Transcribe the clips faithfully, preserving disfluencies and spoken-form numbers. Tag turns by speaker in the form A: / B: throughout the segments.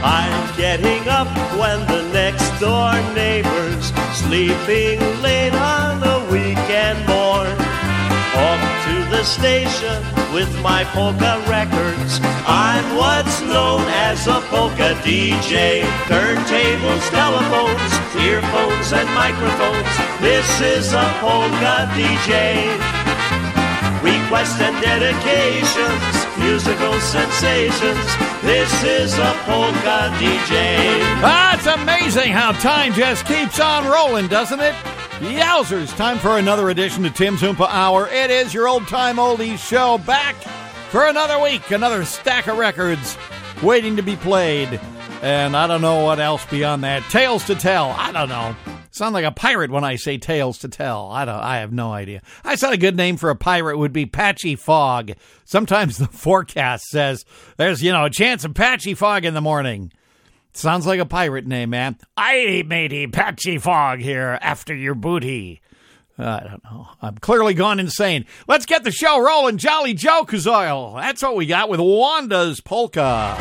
A: I'm getting up when the next door neighbor's sleeping late on a weekend morn. Off to the station with my polka records. I'm what's known as a polka D J. Turntables, telephones, earphones, and microphones. This is a polka D J. Requests and dedications, musical sensations. This is a polka D J.
B: Ah, it's amazing how time just keeps on rolling, doesn't it? Yowzers, time for another edition of Tim's Oompa Hour. It is your old-time oldies show, back for another week, another stack of records waiting to be played. And I don't know what else beyond that. Tales to tell. I don't know. Sound like a pirate when I say tales to tell. I don't. I have no idea. I thought a good name for a pirate would be Patchy Fog. Sometimes the forecast says there's, you know, a chance of patchy fog in the morning. Sounds like a pirate name, man. Aye, matey, Patchy Fog here after your booty. I don't know. I'm clearly gone insane. Let's get the show rolling. Jolly Joe Kazoil. That's what we got with Wanda's Polka.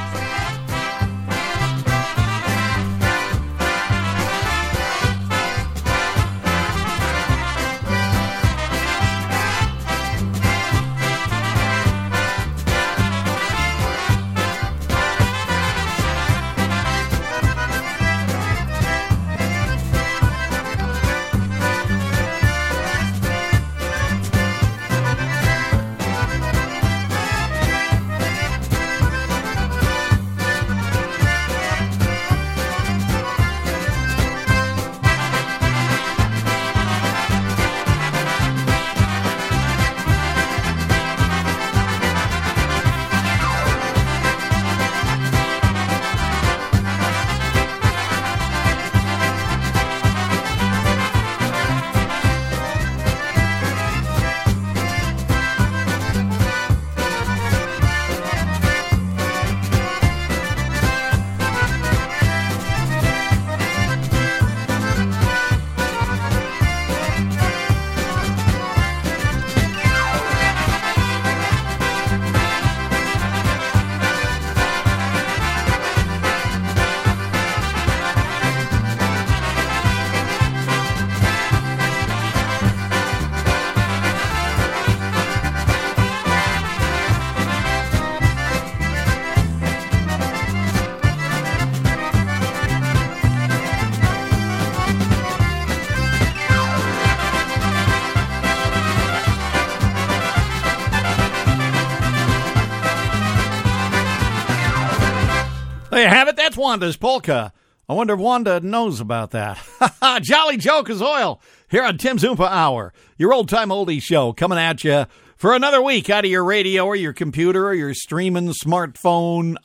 B: There you have it. That's Wanda's Polka. I wonder if Wanda knows about that. Jolly Joe Kazoil here on Tim's Oompa Hour, your old-time oldie show, coming at you for another week out of your radio or your computer or your streaming smartphone,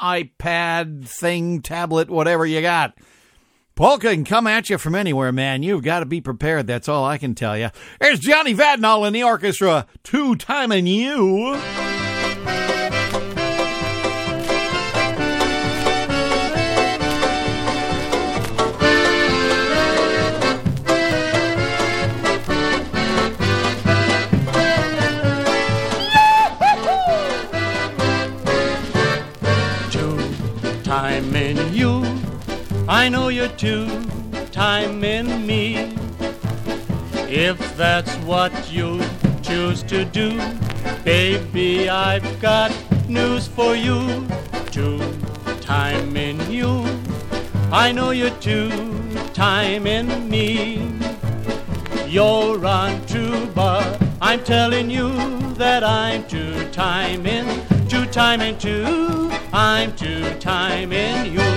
B: iPad, thing, tablet, whatever you got. Polka can come at you from anywhere, man. You've got to be prepared. That's all I can tell you. There's Johnny Vadnal in the orchestra, two-timing you.
C: Time in you, I know you're two time in me. If that's what you choose to do, baby, I've got news for you. Two time in you, I know you're two time in me. You're on Truba, I'm telling you that I'm two time in. Two time in two, I'm two time in you.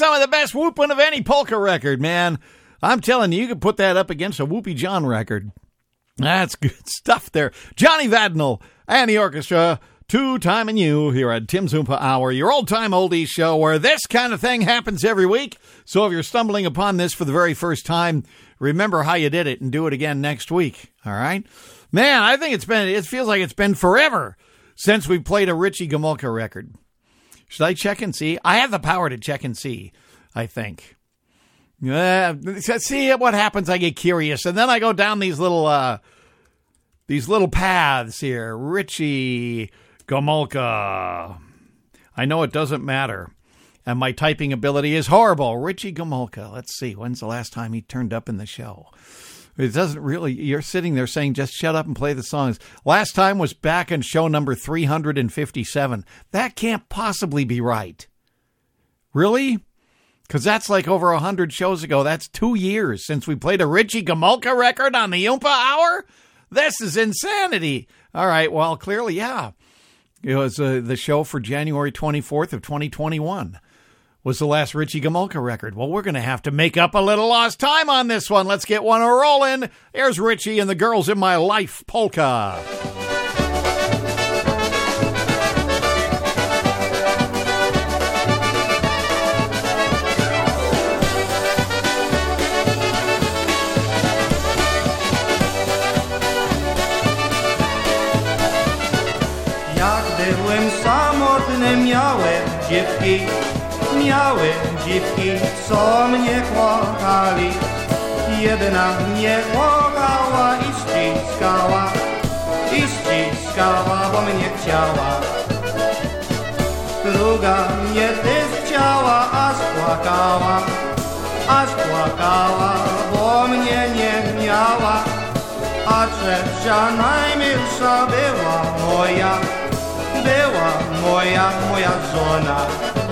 B: some of the best whooping of any polka record, man. I'm telling you, you could put that up against a Whoopie John record. That's good stuff there. Johnny Vadnal and the orchestra, Two Time and You, here at Tim's Oompa Hour, your old-time oldies show where this kind of thing happens every week. So if you're stumbling upon this for the very first time, remember how you did it and do it again next week, all right? Man, I think it's been, it feels like it's been forever since we played a Richie Gomulka record. Should I check and see? I have the power to check and see, I think. Uh, see what happens. I get curious, and then I go down these little, uh, these little paths here. Richie Gomulka. I know it doesn't matter, and my typing ability is horrible. Richie Gomulka. Let's see. When's the last time he turned up in the show? It doesn't really. You're sitting there saying, "Just shut up and play the songs." Last time was back in show number three hundred fifty-seven. That can't possibly be right. Really? Because that's like over one hundred shows ago. That's two years since we played a Richie Gomulka record on the Oompa Hour? This is insanity. All right, well, clearly, yeah. It was uh, the show for January twenty-fourth of twenty twenty-one was the last Richie Gomulka record. Well, we're going to have to make up a little lost time on this one. Let's get one rolling. Here's Richie and the Girls in My Life polka.
D: Byłem samotny, miałem dziewki, miałem dziewki, co mnie kochali. Jedna mnie kochała i ściskała, i ściskała, bo mnie chciała. Druga mnie też chciała, aż płakała, aż płakała, bo mnie nie miała. A trzecia najmilsza była moja, była moja, moja żona.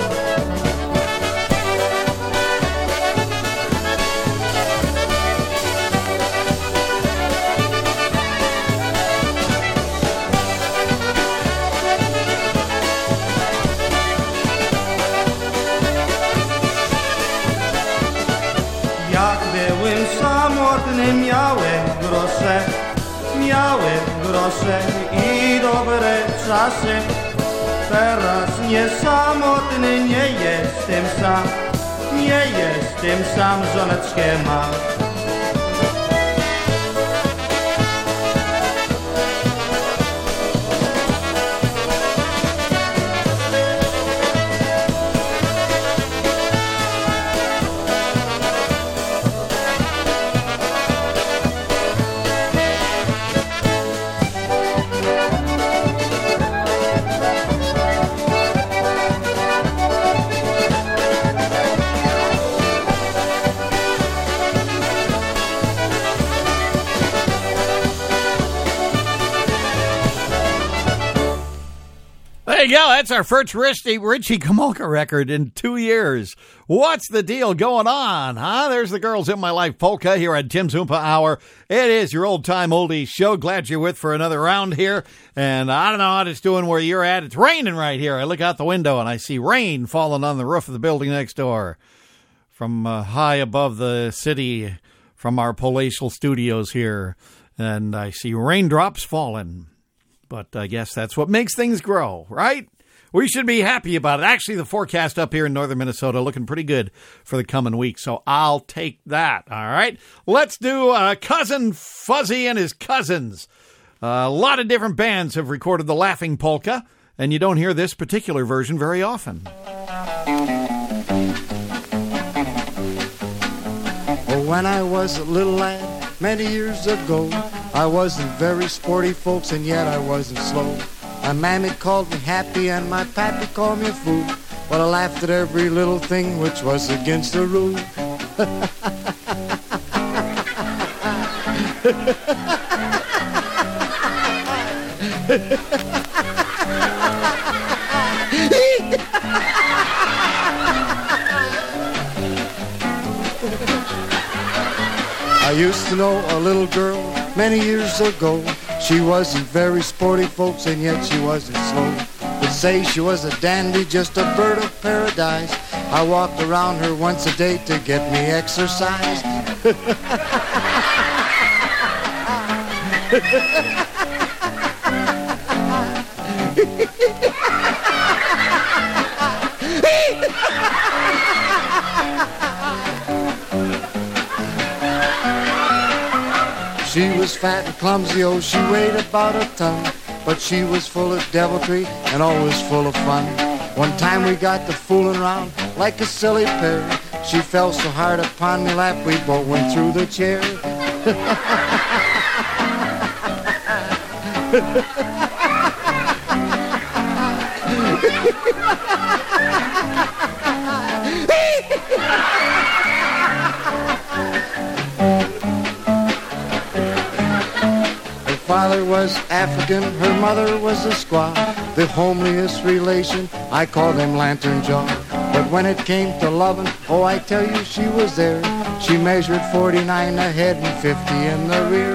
D: Jak byłem samotny, miałem grosze, miałem grosze i dobre czasy. Teraz nie samotny, nie jestem sam, nie jestem sam, żoneczkę mam.
B: There you go. That's our first Richie, Richie Gomulka record in two years. What's the deal going on, huh? There's the Girls in My Life polka here at Tim's Oompa Hour. It is your old-time oldies show. Glad you're with for another round here. And I don't know how it's doing where you're at. It's raining right here. I look out the window and I see rain falling on the roof of the building next door from uh, high above the city from our palatial studios here. And I see raindrops falling. But I guess that's what makes things grow, right? We should be happy about it. Actually, the forecast up here in northern Minnesota looking pretty good for the coming week, so I'll take that, all right? Let's do uh, Cousin Fuzzy and His Cousins. Uh, a lot of different bands have recorded the Laughing Polka, and you don't hear this particular version very often.
E: Oh, when I was a little lad, many years ago, I wasn't very sporty, folks, and yet I wasn't slow. My mammy called me happy and my pappy called me a fool, but I laughed at every little thing which was against the rule. I used to know a little girl many years ago. She wasn't very sporty, folks, and yet she wasn't slow. They'd say she was a dandy, just a bird of paradise. I walked around her once a day to get me exercise. She was fat and clumsy, oh, she weighed about a ton, but she was full of deviltry and always full of fun. One time we got to fooling around like a silly pair. She fell so hard upon me lap, we both went through the chair. Her father was African, her mother was a squaw. The homeliest relation, I called him Lantern Jaw. But when it came to loving, oh, I tell you, she was there. She measured forty-nine ahead and fifty in the rear.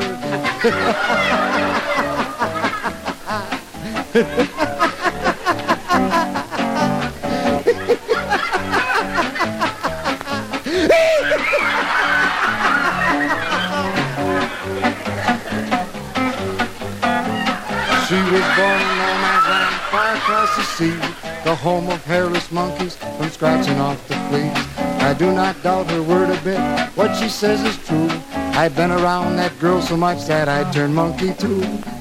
E: She was born in no man's land, far across the sea, the home of hairless monkeys from scratching off the fleas. I do not doubt her word a bit, what she says is true. I've been around that girl so much that I turned monkey too.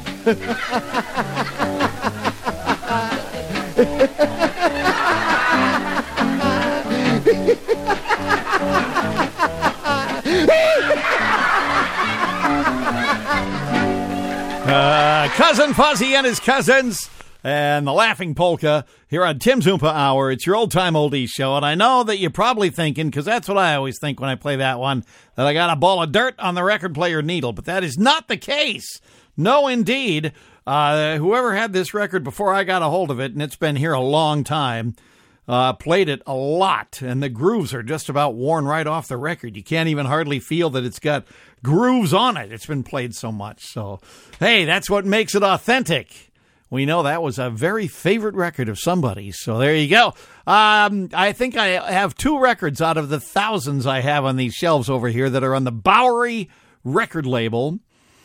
B: uh, Cousin Fuzzy and his cousins and the Laughing Polka here on Tim's Oompa Hour. It's your old-time oldies show, and I know that you're probably thinking, because that's what I always think when I play that one, that I got a ball of dirt on the record player needle, but that is not the case. No, indeed. Uh, whoever had this record before I got a hold of it, and it's been here a long time, uh, played it a lot, and the grooves are just about worn right off the record. You can't even hardly feel that it's got grooves on it. It's been played so much. So, hey, that's what makes it authentic. We know that was a very favorite record of somebody's, so there you go. Um, I think I have two records out of the thousands I have on these shelves over here that are on the Bowery record label,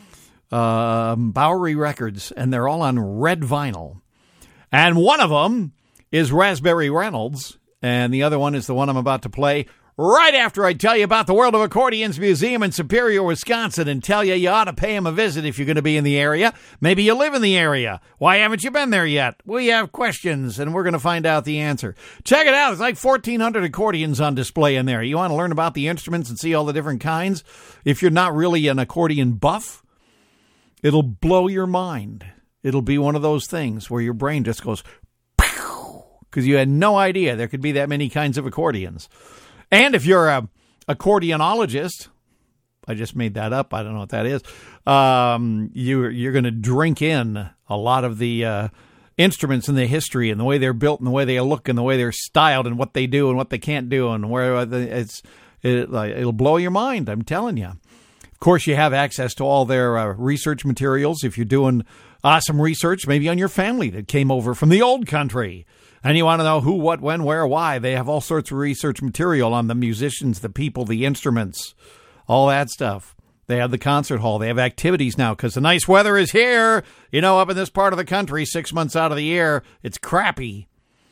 B: um, Bowery Records, and they're all on red vinyl. And one of them is Raspberry Reynolds, and the other one is the one I'm about to play right after I tell you about the World of Accordions Museum in Superior, Wisconsin, and tell you you ought to pay them a visit if you're going to be in the area. Maybe you live in the area. Why haven't you been there yet? We have questions, and we're going to find out the answer. Check it out. There's like fourteen hundred accordions on display in there. You want to learn about the instruments and see all the different kinds? If you're not really an accordion buff, it'll blow your mind. It'll be one of those things where your brain just goes, because you had no idea there could be that many kinds of accordions. And if you're a accordionologist, I just made that up. I don't know what that is. Um, you, you're going to drink in a lot of the uh, instruments and the history and the way they're built and the way they look and the way they're styled and what they do and what they can't do and where it's it, it'll blow your mind. I'm telling you. Of course, you have access to all their uh, research materials if you're doing awesome research, maybe on your family that came over from the old country. And you want to know who, what, when, where, why. They have all sorts of research material on the musicians, the people, the instruments, all that stuff. They have the concert hall. They have activities now because the nice weather is here. You know, up in this part of the country, six months out of the year, it's crappy,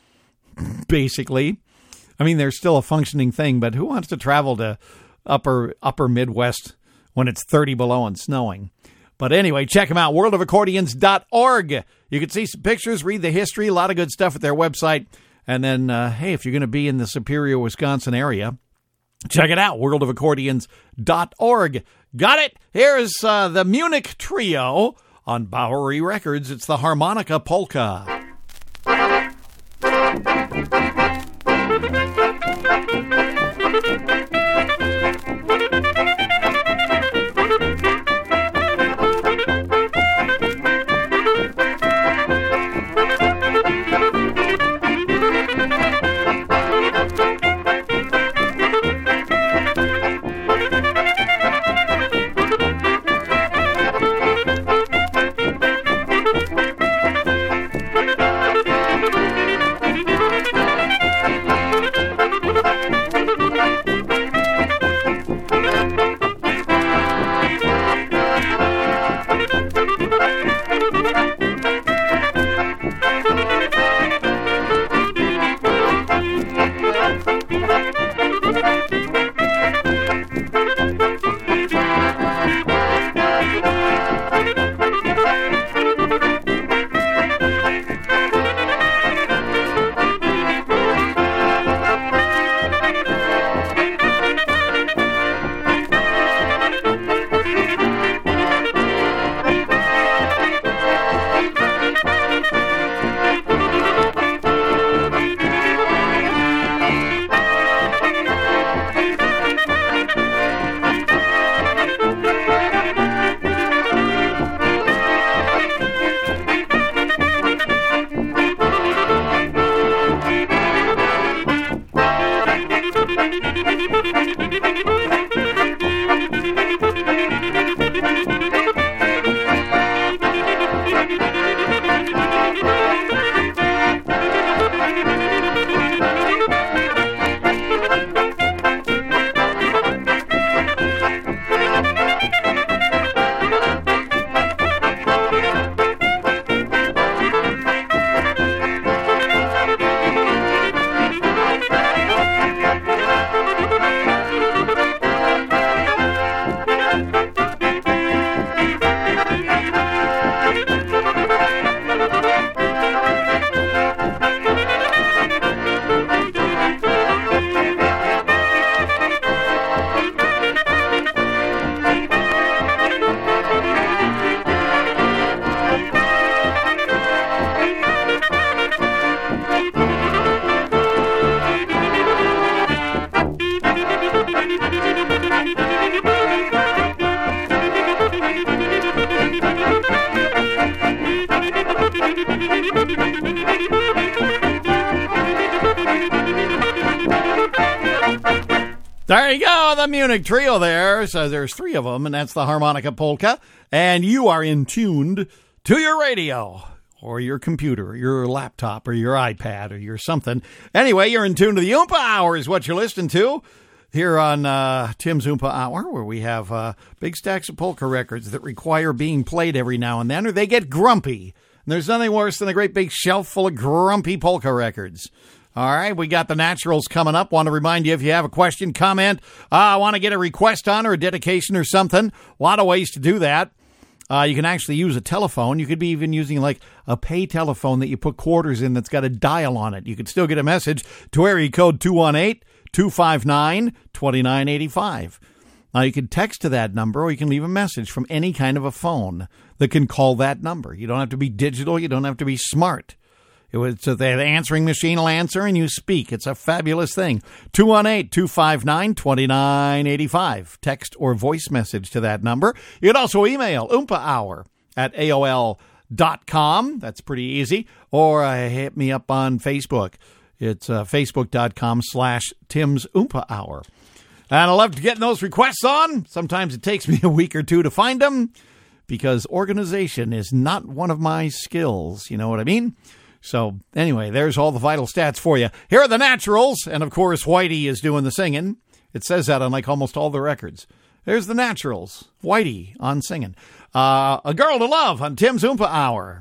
B: basically. I mean, there's still a functioning thing, but who wants to travel to upper upper Midwest when it's thirty below and snowing? But anyway, check them out, world of accordions dot org. You can see some pictures, read the history, a lot of good stuff at their website. And then, uh, hey, if you're going to be in the Superior, Wisconsin area, check it out, world of accordions dot org. Got it? Here's uh, the Munich Trio on Bowery Records. It's the Harmonica Polka. There you go, the Munich Trio there. So there's three of them, and that's the harmonica polka. And you are in tuned to your radio or your computer, or your laptop, or your iPad, or your something. Anyway, you're in tune to the Oompa Hour is what you're listening to here on uh, Tim's Oompa Hour, where we have uh, big stacks of polka records that require being played every now and then, or they get grumpy. And there's nothing worse than a great big shelf full of grumpy polka records. All right, we got the Naturals coming up. Want to remind you, if you have a question, comment, I uh, want to get a request on or a dedication or something, a lot of ways to do that. Uh, you can actually use a telephone. You could be even using like a pay telephone that you put quarters in that's got a dial on it. You could still get a message to area code two one eight, two five nine, two nine eight five. Now, you can text to that number, or you can leave a message from any kind of a phone that can call that number. You don't have to be digital. You don't have to be smart. It was so the answering machine will answer and you speak. It's a fabulous thing. two one eight, two five nine, two nine eight five. Text or voice message to that number. You can also email Oompa Hour at A O L dot com. That's pretty easy. Or uh, hit me up on Facebook. It's uh, facebook.com slash Tim's Oompa Hour. And I love getting those requests on. Sometimes it takes me a week or two to find them because organization is not one of my skills. You know what I mean? So, anyway, there's all the vital stats for you. Here are the Naturals, and of course, Whitey is doing the singing. It says that on like almost all the records. There's the Naturals, Whitey on singing. Uh, A Girl to Love on Tim's Oompa Hour.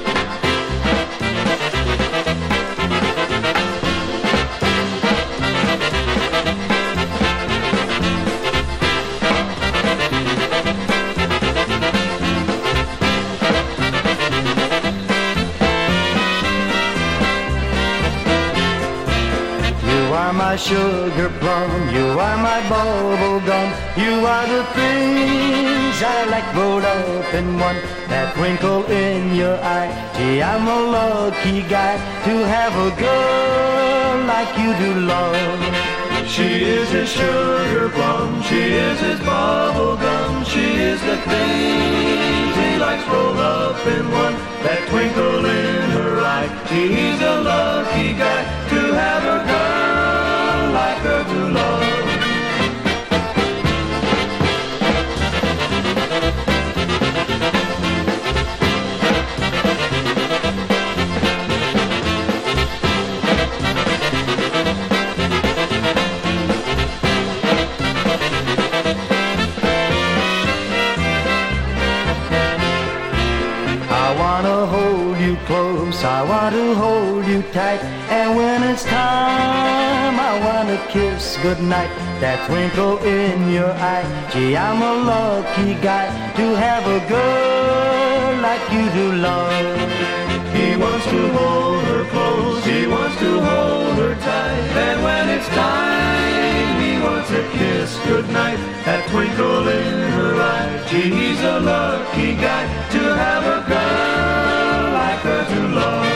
D: My sugar plum, you are my bubble gum. You are the things I like rolled up in one. That twinkle in your eye. Gee, I'm a lucky guy to have a girl like you do, love.
A: She is his sugar plum, she is his bubble gum. She is the things he likes rolled up in one. That twinkle in her eye. He's a lucky guy to have a girl like her to love.
D: I wanna hold you close, I want to hold you tight, and when it's time, I wanna kiss goodnight. That twinkle in your eye, gee, I'm a lucky guy to have a girl like you do, love.
A: He wants to hold her close, he wants to hold her tight, and when it's time, he wants a kiss goodnight. That twinkle in her eye, gee, he's a lucky guy to have a girl like her to love.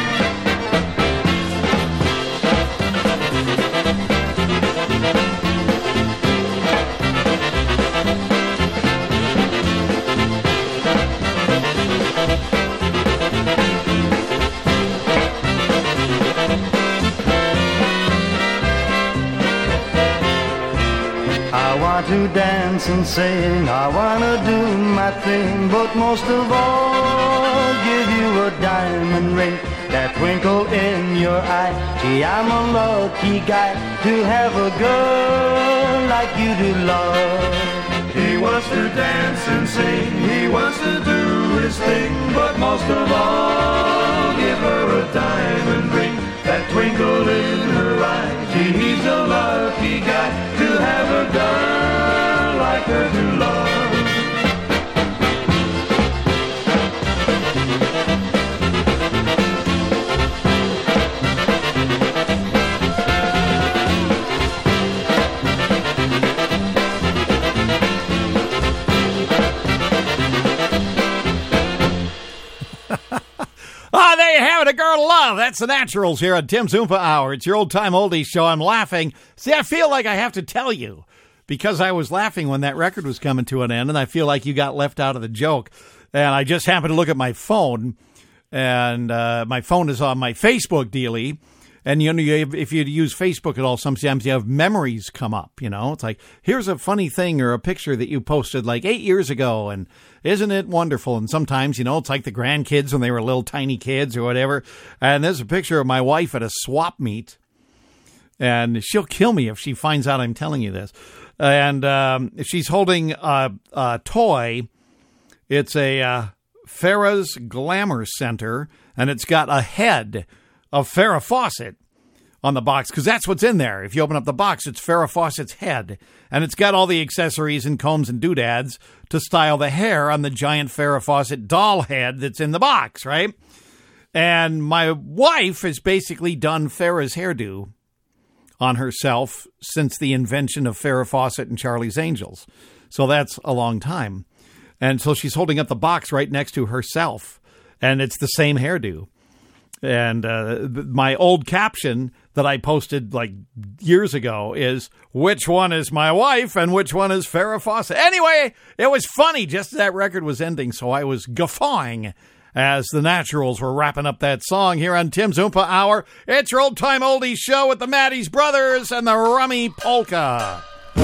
D: I want to dance and sing, I want to do my thing, but most of all, give you a diamond ring. That twinkle in your eye, gee, I'm a lucky guy to have a girl like you do, love.
A: He wants to dance and sing, he wants to do his thing, but most of all, give her a diamond ring. That twinkle in her eye, gee, he's a lucky guy to have a girl like her to love.
B: Ah, there you have it, A Girl to Love. That's the Naturals here on Tim's Oompa Hour. It's your old-time oldies show. I'm laughing. See, I feel like I have to tell you because I was laughing when that record was coming to an end, and I feel like you got left out of the joke. And I just happened to look at my phone, and uh, my phone is on my Facebook dealie. And, you know, if you use Facebook at all, sometimes you have memories come up, you know. It's like, here's a funny thing or a picture that you posted like eight years ago, and isn't it wonderful? And sometimes, you know, it's like the grandkids when they were little tiny kids or whatever. And there's a picture of my wife at a swap meet, and she'll kill me if she finds out I'm telling you this. And um, she's holding a, a toy. It's a uh, Farrah's Glamour Center, and it's got a head of Farrah Fawcett on the box, because that's what's in there. If you open up the box, it's Farrah Fawcett's head, and it's got all the accessories and combs and doodads to style the hair on the giant Farrah Fawcett doll head that's in the box, right? And my wife has basically done Farrah's hairdo on herself since the invention of Farrah Fawcett and Charlie's Angels. So that's a long time. And so she's holding up the box right next to herself, and it's the same hairdo. And uh, my old caption that I posted like years ago is, which one is my wife and which one is Farrah Fawcett? Anyway, it was funny just as that record was ending, so I was guffawing as the Naturals were wrapping up that song here on Tim's Oompa Hour. It's your old-time oldies show with the Maddies Brothers and the Rummy Polka.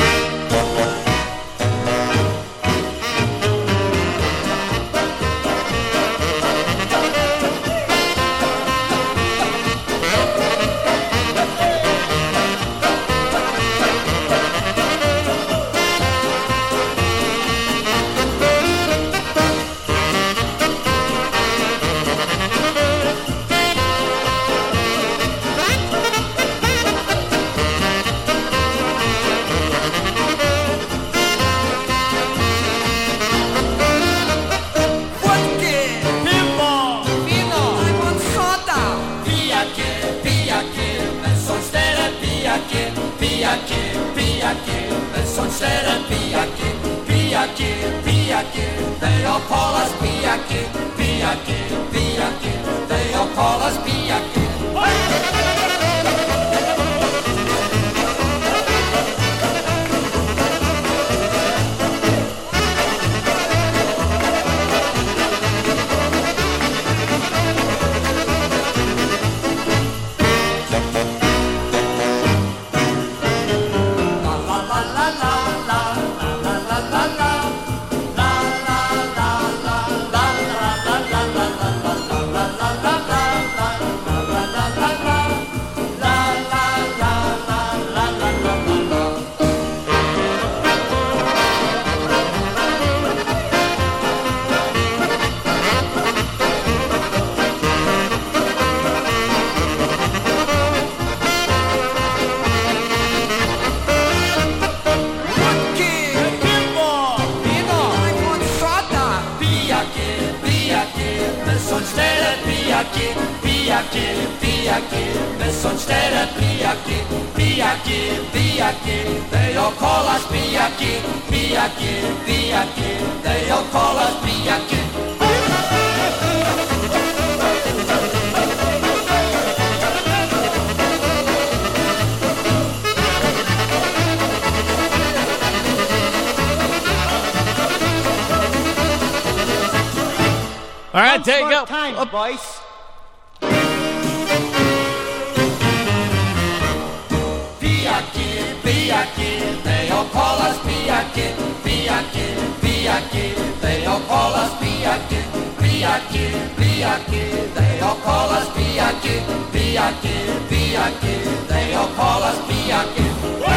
F: They all call us Piyaki, Piyaki, Piyaki. They all call us Piyaki. They all call us Piyaki, Piyaki, Piyaki. They all call us Piyaki.
B: All right, there you go.
G: Time,
B: oh.
G: boys.
F: Piyaki, Piyaki, they all call us Piyaki, Piyaki, Piyaki. They all call us Piyaki, Piyaki, Piyaki. They all call us Piyaki, Piyaki, Piyaki. They all call us Piyaki.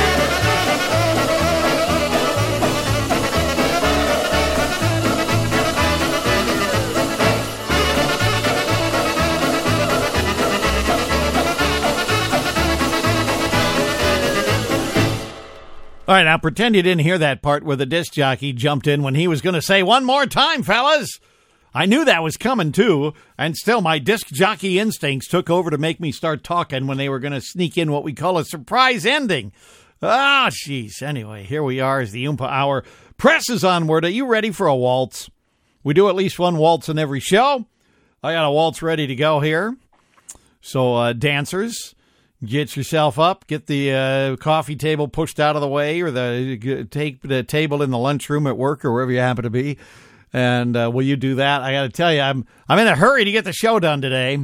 B: All right, now pretend you didn't hear that part where the disc jockey jumped in when he was going to say, one more time, fellas. I knew that was coming, too, and still my disc jockey instincts took over to make me start talking when they were going to sneak in what we call a surprise ending. Ah, jeez. Anyway, here we are as the Oompa Hour presses onward. Are you ready for a waltz? We do at least one waltz in every show. I got a waltz ready to go here. So, uh, dancers, Get yourself up, get the uh, coffee table pushed out of the way, or the take the table in the lunchroom at work or wherever you happen to be. And uh, will you do that? I got to tell you, I'm I'm in a hurry to get the show done today.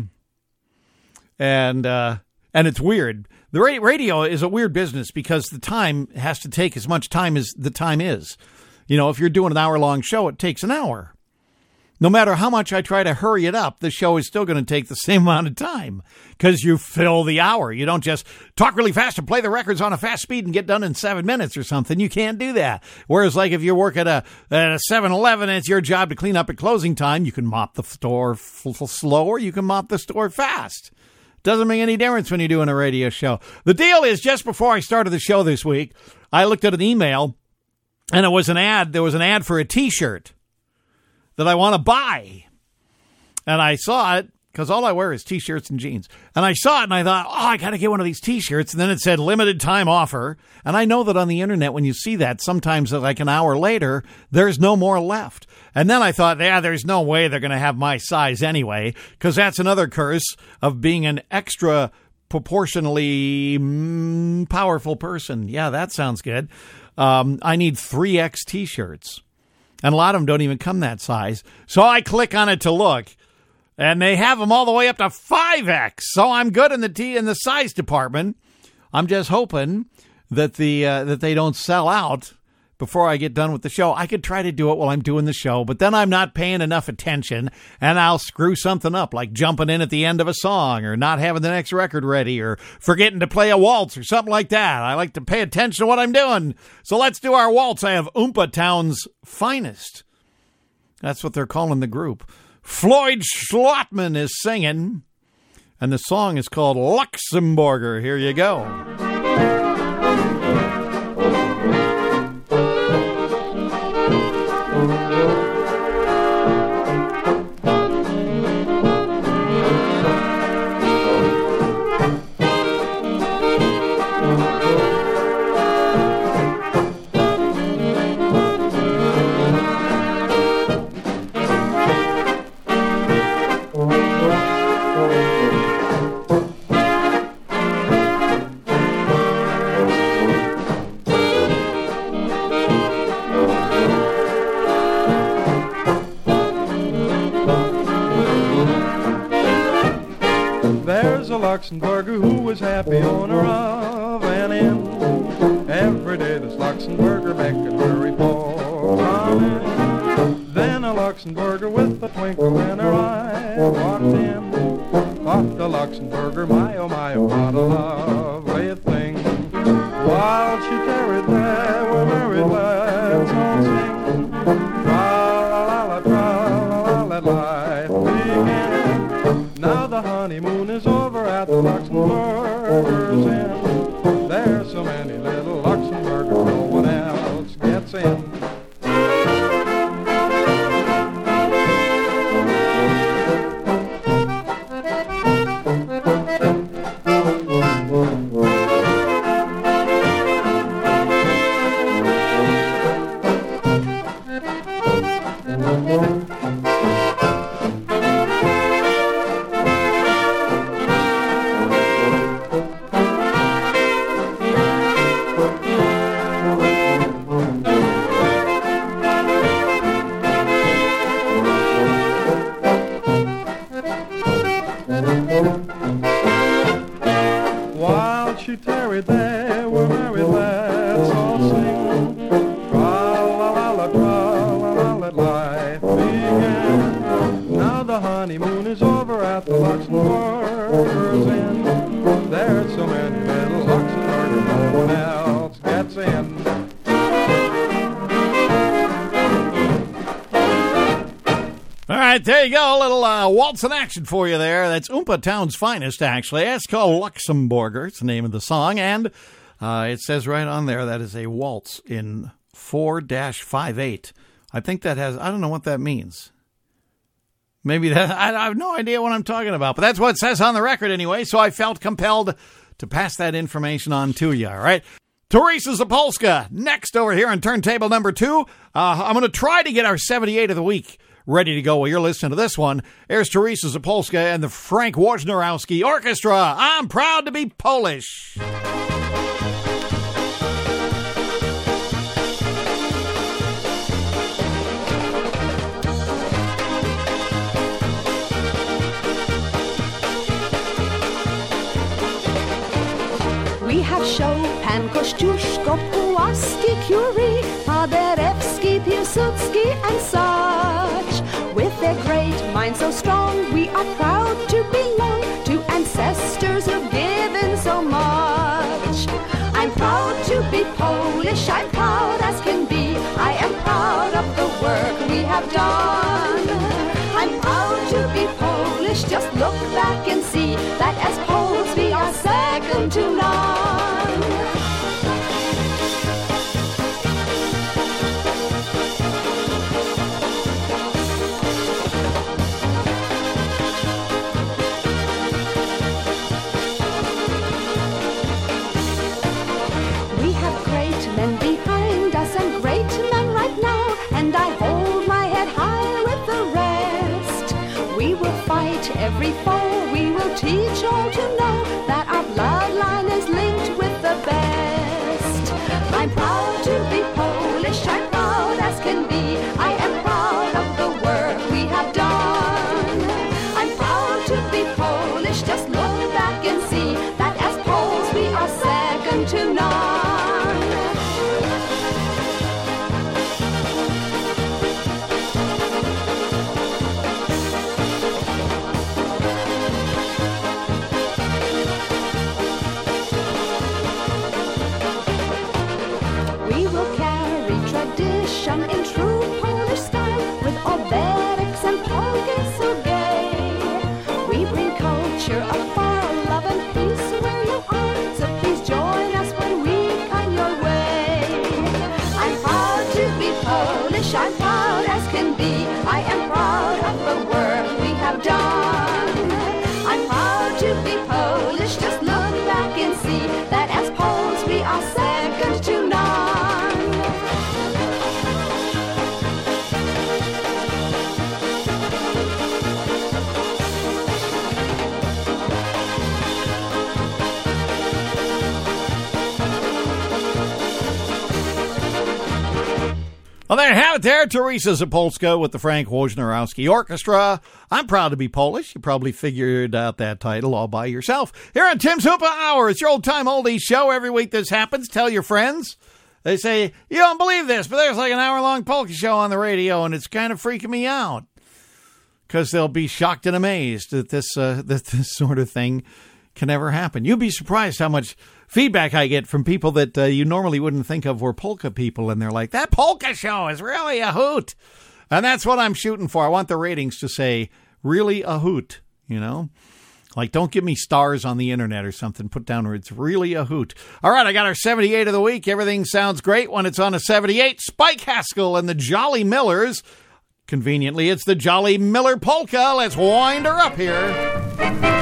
B: And uh, and it's weird. The ra- radio is a weird business because the time has to take as much time as the time is. You know, if you're doing an hour-long show, it takes an hour. No matter how much I try to hurry it up, the show is still going to take the same amount of time because you fill the hour. You don't just talk really fast and play the records on a fast speed and get done in seven minutes or something. You can't do that. Whereas, like, if you work at a at a seven eleven and it's your job to clean up at closing time, you can mop the store f- f- slow or you can mop the store fast. Doesn't make any difference when you're doing a radio show. The deal is, just before I started the show this week, I looked at an email and it was an ad. There was an ad for a T-shirt that I want to buy. And I saw it because all I wear is T-shirts and jeans. And I saw it and I thought, oh, I got to get one of these T-shirts. And then it said limited time offer. And I know that on the internet, when you see that, sometimes like an hour later, there's no more left. And then I thought, yeah, there's no way they're going to have my size anyway, because that's another curse of being an extra proportionally mm, powerful person. Yeah, that sounds good. Um, I need three X T-shirts. And a lot of them don't even come that size. So I click on it to look, and they have them all the way up to five X. So I'm good in the T in the size department. I'm just hoping that the uh, that they don't sell out before I get done with the show. I could try to do it while I'm doing the show, but then I'm not paying enough attention, and I'll screw something up, like jumping in at the end of a song, or not having the next record ready, or forgetting to play a waltz, or something like that. I like to pay attention to what I'm doing. So let's do our waltz. I have Oompa Town's Finest. That's what they're calling the group. Floyd Schlotman is singing, and the song is called Luxembourger. Here you go.
G: Luxembourger who was happy owner of an inn. Every day this Luxembourger beckoned her for come in. Then a Luxembourger with a twinkle in her eye walked in. Thought the Luxembourger, my oh my oh, what a lovely thing. While she tarried there, we're married, let's all sing. Tra-la-la-la, tra-la-la-la, let life begin. Now the honeymoon is over at the Luxembourger's Inn. There's so many little Luxembourgers, no one else gets in. While she tarried there, we're married, let's all sing. Tra-la-la-la, tra-la-la, let life begin. Now the honeymoon is over at the Luxembourger's Inn. There's so many little Luxembourgers, no one else gets in.
B: All right, there you go. A little uh, waltz in action for you there. That's Oompa Town's Finest, actually. It's called Luxembourger. It's the name of the song. And uh, it says right on there that is a waltz in four five eight. I think that has, I don't know what that means. Maybe that, I, I have no idea what I'm talking about. But that's what it says on the record anyway. So I felt compelled to pass that information on to you, all right? Teresa Zapolska, next over here on turntable number two. Uh, I'm going to try to get our seventy-eight of the week ready to go while you're listening to this one. Here's Teresa Zapolska and the Frank Wojnarowski Orchestra. I'm proud to be Polish.
H: We have Chopin, Kościuszko, Pułaski, Curie, Paderewski, Piłsudski, and such. With their great minds so strong, we are proud to belong to ancestors who've given so much. I'm proud to be Polish, I'm proud as can be. I am proud of the work we have done. I'm proud to be Polish, just look back and see that as Poles we are second to none. We have great men behind us and great men right now, and I hold my head high with the rest. We will fight every foe, we will teach all to know that our bloodline is linked with the best. I'm proud to be Polish, I'm proud as can be. I am proud of the work we have done. I'm proud to be Polish, just look back and see that as Poles we are second to none. We will carry tradition in true Polish style with oberics and polkas so gay. We bring culture afar, love and peace where you are, so please join us when we come your way. I'm proud to be Polish, I'm proud as can be. I am proud of the work we have done. I'm proud to be Polish, just look back and see that as Poles we are second to none.
B: Well, there you have it there. Teresa Zapolska with the Frank Wojnarowski Orchestra. I'm proud to be Polish. You probably figured out that title all by yourself. Here on Tim's Hoopa Hour, it's your old-time oldies show. Every week this happens. Tell your friends. They say, you don't believe this, but there's like an hour-long polka show on the radio, and it's kind of freaking me out. Because they'll be shocked and amazed that this, uh, that this sort of thing can ever happen. You'd be surprised how much feedback I get from people that uh, you normally wouldn't think of were polka people, and they're like, that polka show is really a hoot. And that's what I'm shooting for. I want the ratings to say, really a hoot, you know? Like, don't give me stars on the internet or something. Put down where it's really a hoot. All right, I got our seventy-eight of the week. Everything sounds great when it's on a seventy-eight. Spike Haskell and the Jolly Millers. Conveniently, it's the Jolly Miller Polka. Let's wind her up here.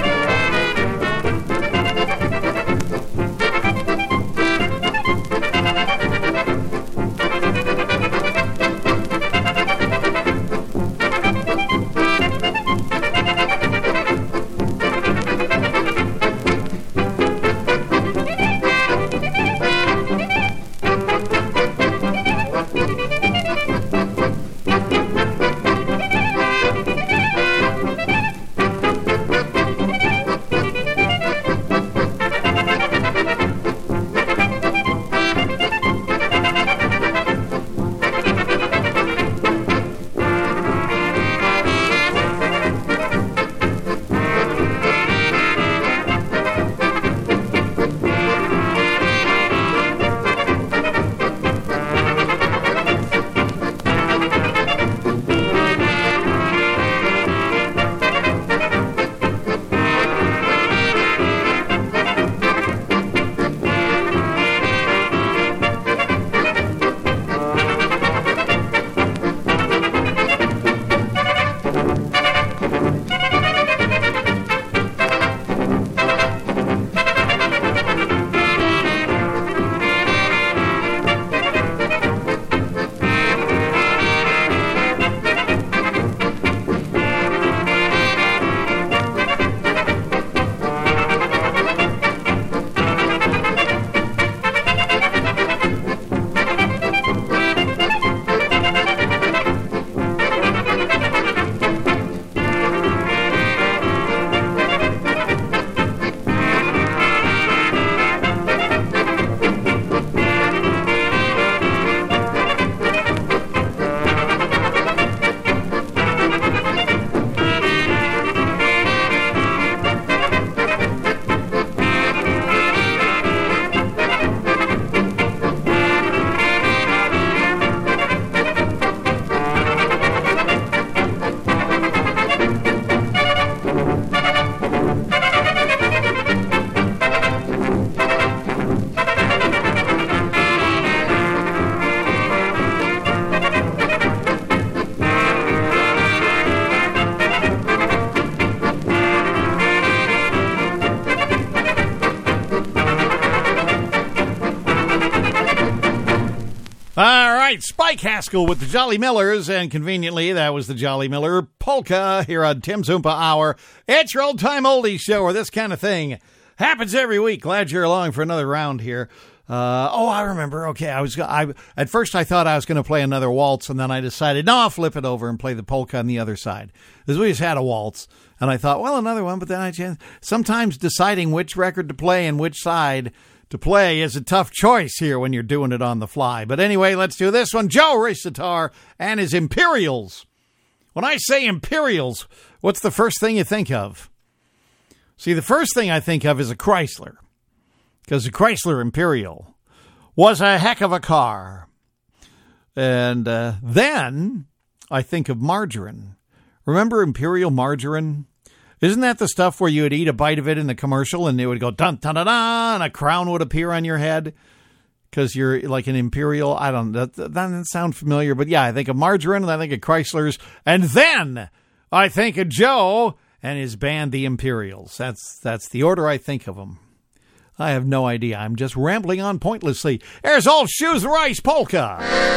B: right, Spike Haskell with the Jolly Millers, and conveniently, that was the Jolly Miller Polka here on Tim's Oompa Hour. It's your old-time oldies show where this kind of thing happens every week. Glad you're along for another round here. Uh, oh, I remember. Okay, I was. I at first I thought I was going to play another waltz, and then I decided, no, I'll flip it over and play the polka on the other side. Because we just had a waltz, and I thought, well, another one. But then I changed. Sometimes deciding which record to play and which side to play is a tough choice here when you're doing it on the fly. But anyway, let's do this one. Joe Risitar and his Imperials. When I say Imperials, what's the first thing you think of? See, the first thing I think of is a Chrysler. Because the Chrysler Imperial was a heck of a car. And uh, then I think of margarine. Remember Imperial margarine? Isn't that the stuff where you would eat a bite of it in the commercial and it would go dun dun dun dun and a crown would appear on your head? Because you're like an Imperial. I don't know. That, that doesn't sound familiar. But yeah, I think of margarine and I think of Chryslers. And then I think of Joe and his band, the Imperials. That's, that's the order I think of them. I have no idea. I'm just rambling on pointlessly. There's Old Shoes and Rice Polka.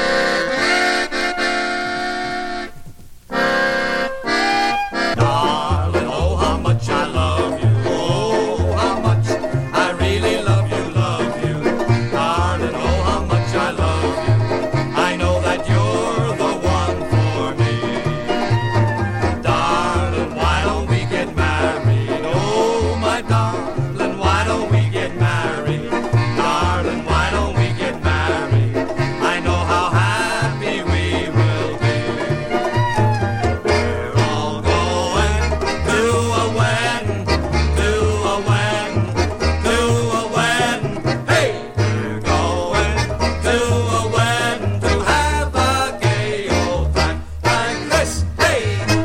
F: Darling, oh, how much I love you. Oh, how much I really love you, love you. Darling, oh, how much I love you. I know that you're the one for me. Darling, why don't we get married? Oh, my darling, why don't we get married? Darling, why don't we get married? I know how happy we will be. We're all going to a wedding, to a wedding, to a wedding. Hey! We're going to a wedding to have a gay old time like this. Hey!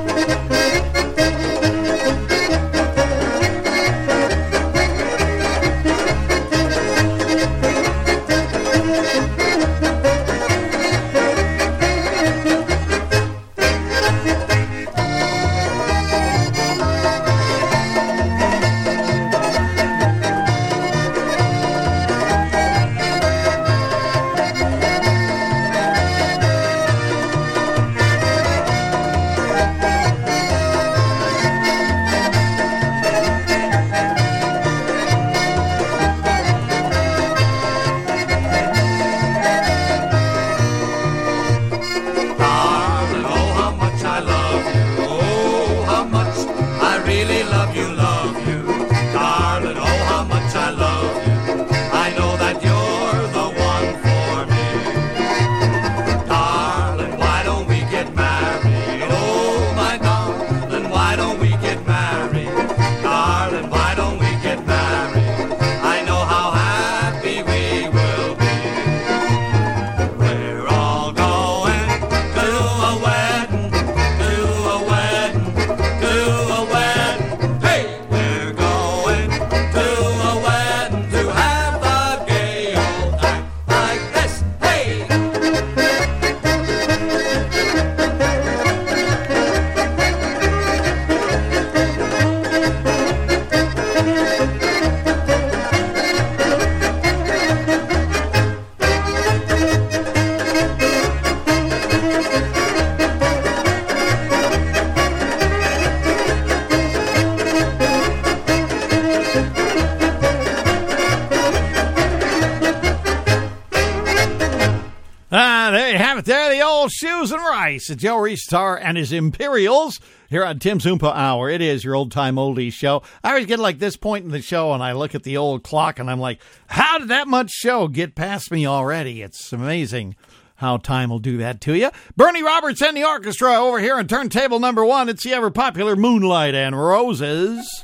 F: Darling, oh, how much I love you. Oh, how much I really love you, love you. Darling, oh, how much I love you. I know that you're the one for me. Darling, why don't we get married? Oh, my darling, why don't we get married? Darling, why don't we get married? I know how happy we will be. We're all going to a wedding, to a wedding, to a wedding. Hey! We're going to a wedding to have a gay old time like this. Hey!
B: Ah, there you have it. There, the Old Shoes and Rice. Joe Risitar and his Imperials here on Tim's Oompa Hour. It is your old-time oldies show. I always get like this point in the show and I look at the old clock and I'm like, how did that much show get past me already? It's amazing how time will do that to you. Bernie Roberts and the orchestra over here on turntable number one. It's the ever-popular Moonlight and Roses.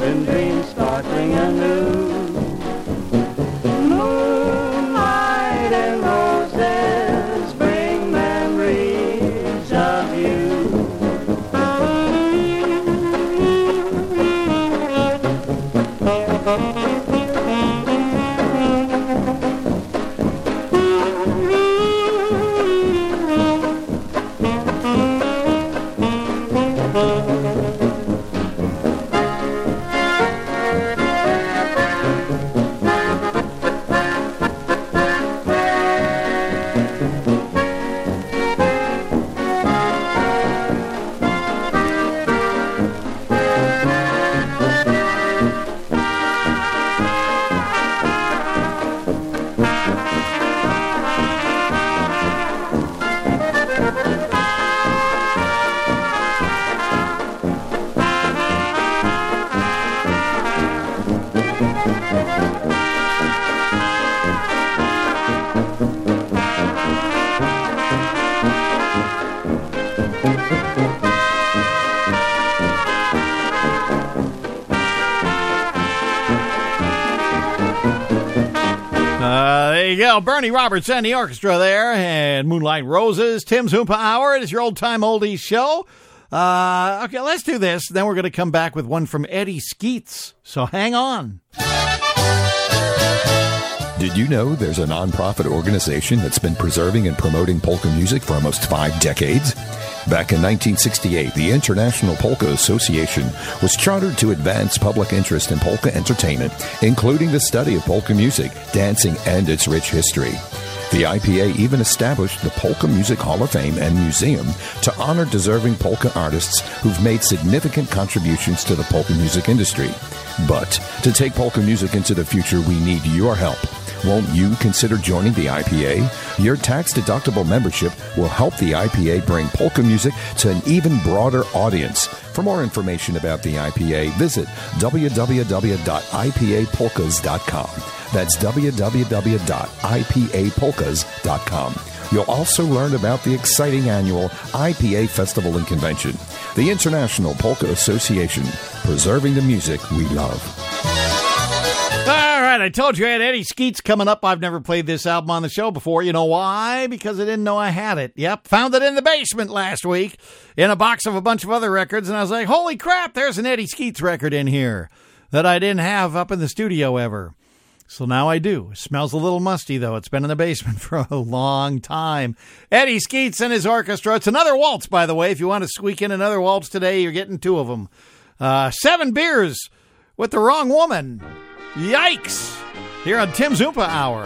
D: in dreams sparkling anew. Moonlight and roses bring memories of you.
B: Bernie Roberts and the orchestra there, and Moonlight Roses, Tim's Oompa Hour. It is your old-time oldies show. Uh, okay, let's do this. Then we're going to come back with one from Eddie Skeets. So hang on.
I: Did you know there's a nonprofit organization that's been preserving and promoting polka music for almost five decades? Back in nineteen sixty-eight, the International Polka Association was chartered to advance public interest in polka entertainment, including the study of polka music, dancing, and its rich history. The I P A even established the Polka Music Hall of Fame and Museum to honor deserving polka artists who've made significant contributions to the polka music industry. But to take polka music into the future, we need your help. Won't you consider joining the I P A? Your tax-deductible membership will help the I P A bring polka music to an even broader audience. For more information about the I P A, visit w w w dot i p a polkas dot com. That's w w w dot i p a polkas dot com. You'll also learn about the exciting annual I P A Festival and Convention. The International Polka Association, preserving the music we love.
B: All right, I told you I had Eddie Skeets coming up. I've never played this album on the show before. You know why? Because I didn't know I had it. Yep, found it in the basement last week in a box of a bunch of other records, and I was like, holy crap, there's an Eddie Skeets record in here that I didn't have up in the studio ever. So now I do. It smells a little musty, though. It's been in the basement for a long time. Eddie Skeets and his orchestra. It's another waltz, by the way. If you want to squeak in another waltz today, you're getting two of them. Uh, seven beers with the wrong woman. Yikes! Here on Tim's Oompa Hour.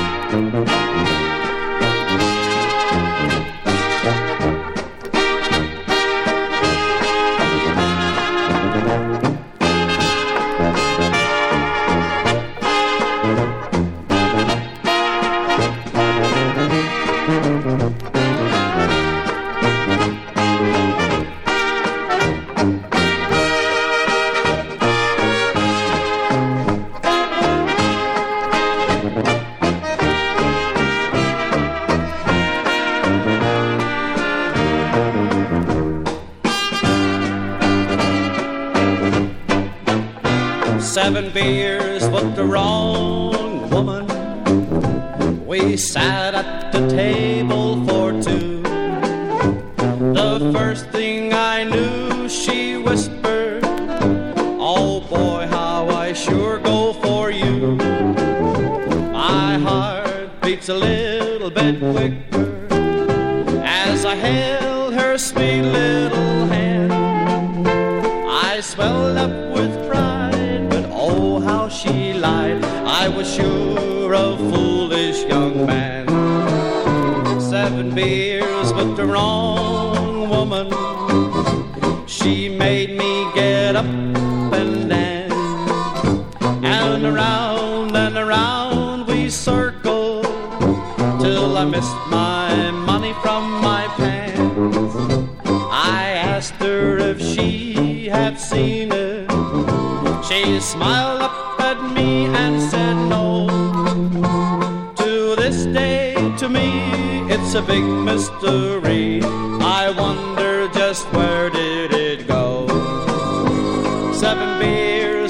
C: Seven beers with the wrong woman. We sat at the table for two. The first thing I knew, she whispered, oh boy, how I sure go for you. My heart beats a little bit quicker as I held her sweet little hand. I swelled up with pride, but oh how she lied. I was sure a foolish young man. Seven beers with the wrong woman. She made me get up and dance, and around and around we circled till I missed my money from my pants. I asked her if she had seen it. She smiled up at me and said no. To this day, to me, it's a big mystery. I wonder just where did it go. Seven beers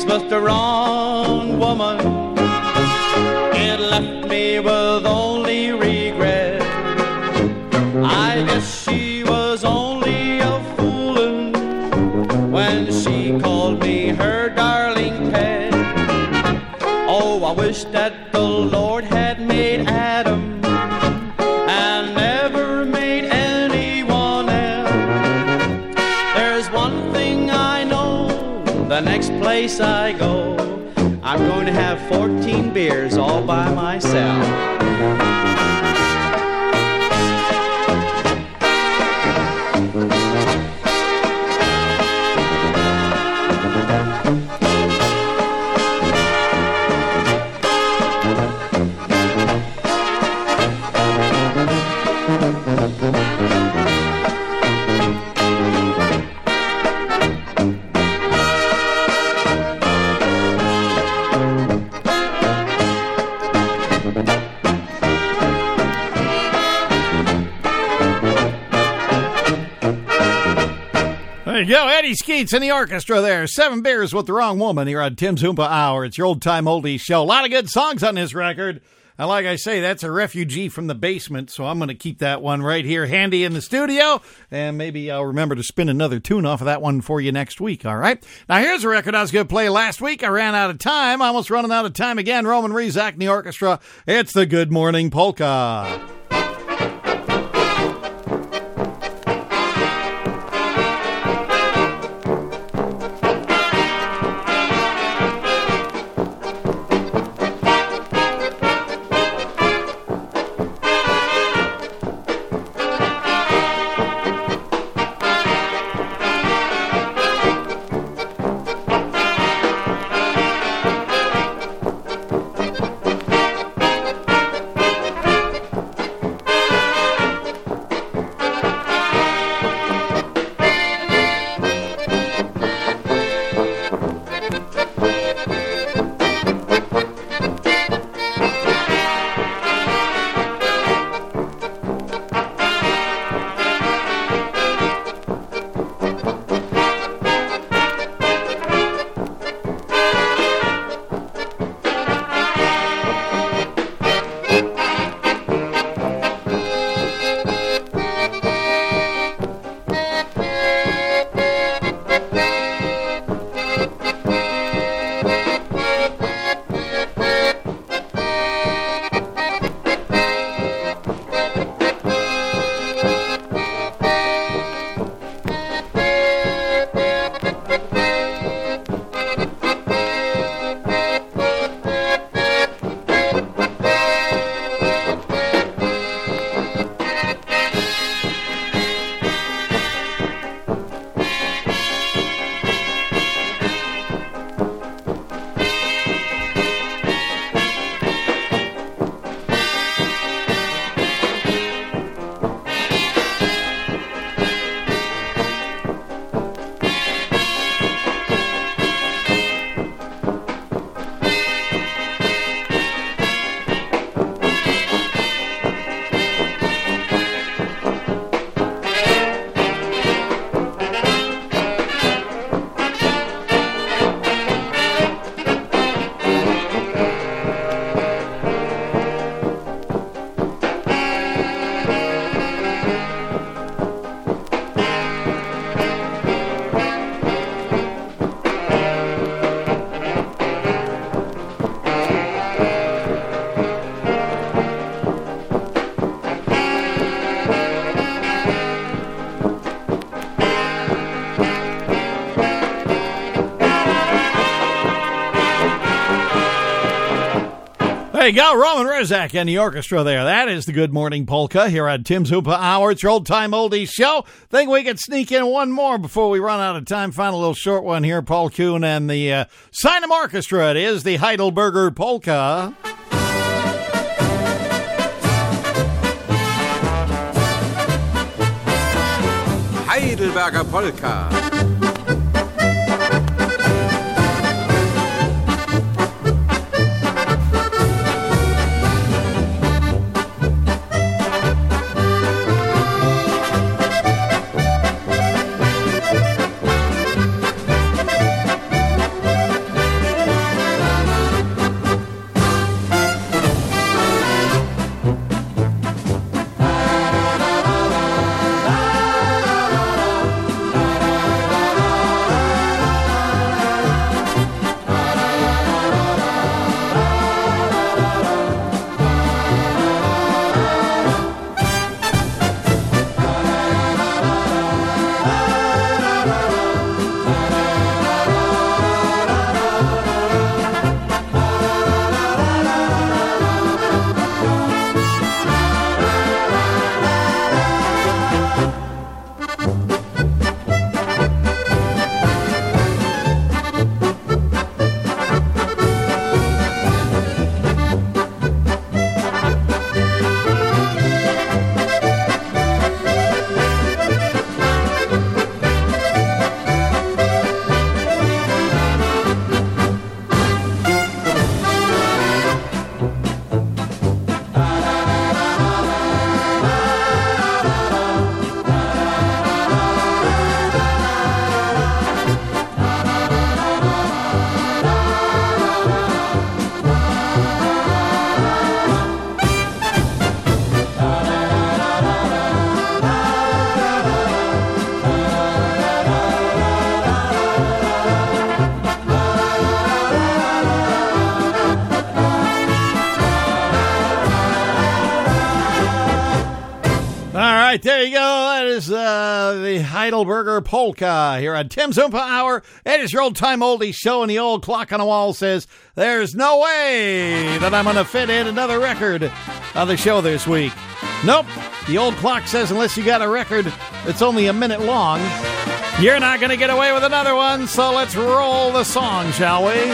C: was with the wrong woman. It left me with only regret. I guess she was only a foolin' when she called me her darling pet. Oh, I wish that the Lord had made Adam and never made anyone else. There's one thing I know, the next place I go, I'm going to have fourteen beers all by myself.
B: Yo, Eddie Skeets in the orchestra there. Seven beers with the wrong woman here on Tim's Oompa Hour. It's your old-time oldies show. A lot of good songs on this record. And like I say, that's a refugee from the basement, so I'm going to keep that one right here handy in the studio. And maybe I'll remember to spin another tune off of that one for you next week, all right? Now, here's a record I was going to play last week. I ran out of time. Almost running out of time again. Roman Rizak in the orchestra. It's the Good Morning Polka. There you go, Roman Rizak and the orchestra there. That is the Good Morning Polka here on Tim's Oompa Hour. It's your old-time oldies show. Think we could sneak in one more before we run out of time. Find a little short one here. Paul Kuhn and the uh, Sinem Orchestra. It is the Heidelberger Polka.
J: Heidelberger Polka.
B: right, there you go. That is uh, the Heidelberger Polka here on Tim's Oompa Hour. It is your old-time oldie show, and the old clock on the wall says there's no way that I'm going to fit in another record on the show this week. Nope. The old clock says unless you got a record that's only a minute long, you're not going to get away with another one. So let's roll the song, shall we?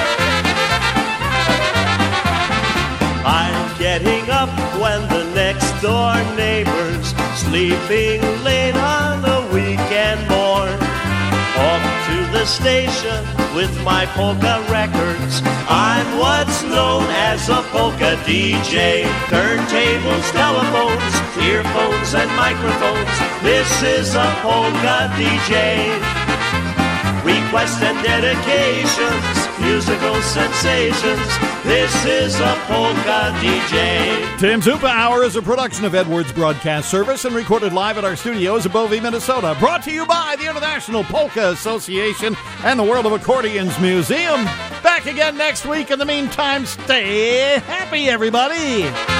A: I'm getting up when the next door neighbor's sleeping late on a weekend morn. Off to the station with my polka records. I'm what's known as a polka D J. Turntables, telephones, earphones, and microphones. This is a polka D J. Requests and dedications, musical sensations. This is a polka D J.
B: Tim's Oompa Hour is a production of Edwards Broadcast Service and recorded live at our studios in Bovey, Minnesota. Brought to you by the International Polka Association and the World of Accordions Museum. Back again next week. In the meantime, stay happy, everybody.